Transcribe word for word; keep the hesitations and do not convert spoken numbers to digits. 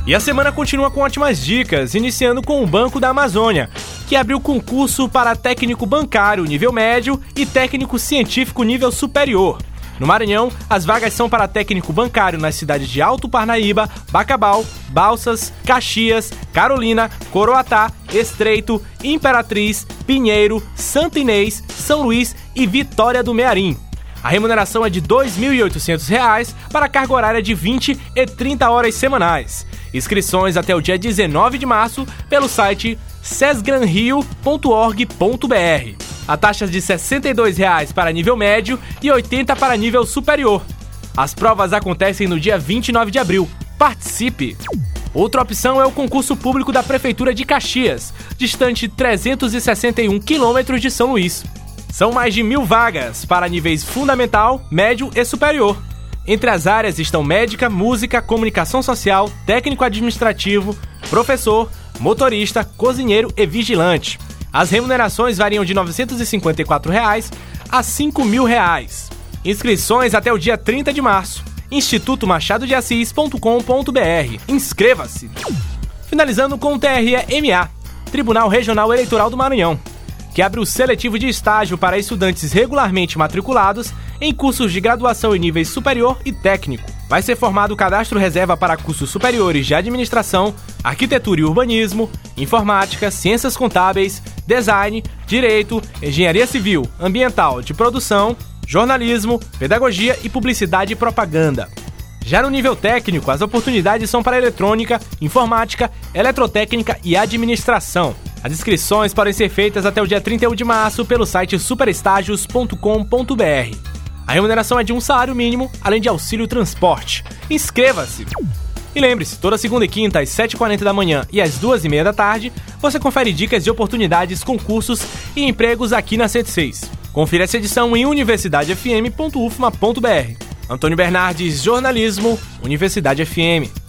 E a semana continua com ótimas dicas, iniciando com o Banco da Amazônia, que abriu concurso para técnico bancário nível médio e técnico científico nível superior. No Maranhão, as vagas são para técnico bancário nas cidades de Alto Parnaíba, Bacabal, Balsas, Caxias, Carolina, Coroatá, Estreito, Imperatriz, Pinheiro, Santa Inês, São Luís e Vitória do Mearim. A remuneração é de dois mil e oitocentos reais para a carga horária de vinte e trinta horas semanais. Inscrições até o dia dezenove de março pelo site sesgranrio ponto org ponto br. A taxa é de sessenta e dois reais para nível médio e oitenta reais para nível superior. As provas acontecem no dia vinte e nove de abril. Participe! Outra opção é o concurso público da Prefeitura de Caxias, distante trezentos e sessenta e um quilômetros de São Luís. São mais de mil vagas para níveis fundamental, médio e superior. Entre as áreas estão médica, música, comunicação social, técnico administrativo, professor, motorista, cozinheiro e vigilante. As remunerações variam de novecentos e cinquenta e quatro reais a cinco mil reais. Inscrições até o dia trinta de março. instituto machado de assis ponto com ponto br. Inscreva-se! Finalizando com o T R E M A, Tribunal Regional Eleitoral do Maranhão, que abre o seletivo de estágio para estudantes regularmente matriculados em cursos de graduação em níveis superior e técnico. Vai ser formado o cadastro reserva para cursos superiores de administração, arquitetura e urbanismo, informática, ciências contábeis, design, direito, engenharia civil, ambiental, de produção, jornalismo, pedagogia e publicidade e propaganda. Já no nível técnico, as oportunidades são para eletrônica, informática, eletrotécnica e administração. As inscrições podem ser feitas até o dia trinta e um de março pelo site superestágios ponto com ponto br. A remuneração é de um salário mínimo, além de auxílio transporte. Inscreva-se! E lembre-se, toda segunda e quinta, às sete e quarenta da manhã e às duas e meia da tarde, você confere dicas de oportunidades, concursos e empregos aqui na cento e seis. Confira essa edição em universidade f m ponto u f m a ponto b r. Antônio Bernardes, Jornalismo, Universidade F M.